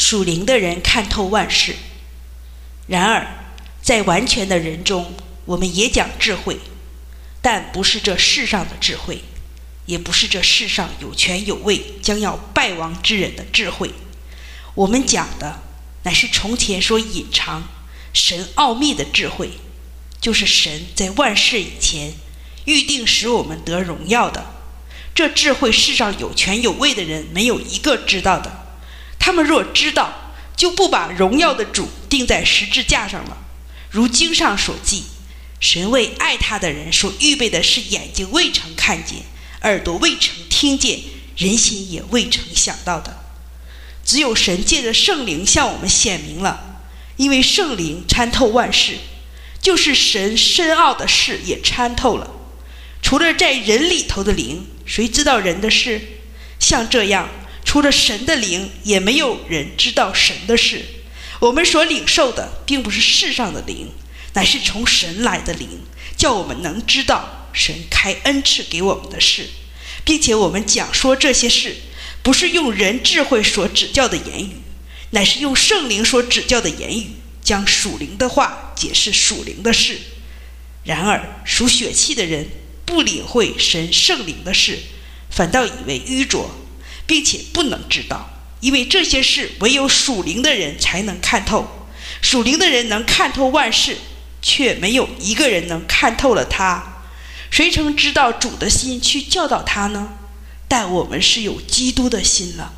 属灵的人看透万事。然而在完全的人中，我们也讲智慧，但不是这世上的智慧，也不是这世上有权有位将要败亡之人的智慧。我们讲的乃是从前所隐藏神奥秘的智慧，就是神在万事以前预定使我们得荣耀的。这智慧世上有权有位的人没有一个知道的，他们若知道，就不把荣耀的主钉在十字架上了。如经上所记，神为爱他的人所预备的是眼睛未曾看见，耳朵未曾听见，人心也未曾想到的。只有神借着圣灵向我们显明了，因为圣灵参透万事，就是神深奥的事也参透了。除了在人里头的灵，谁知道人的事？像这样，除了神的灵，也没有人知道神的事。我们所领受的并不是世上的灵，乃是从神来的灵，叫我们能知道神开恩赐给我们的事，并且我们讲说这些事，不是用人智慧所指教的言语，乃是用圣灵所指教的言语，将属灵的话解释属灵的事。然而属血气的人不领会神圣灵的事，反倒以为愚拙，并且不能知道，因为这些事唯有属灵的人才能看透。属灵的人能看透万事，却没有一个人能看透了他。谁曾知道主的心去教导他呢？但我们是有基督的心了。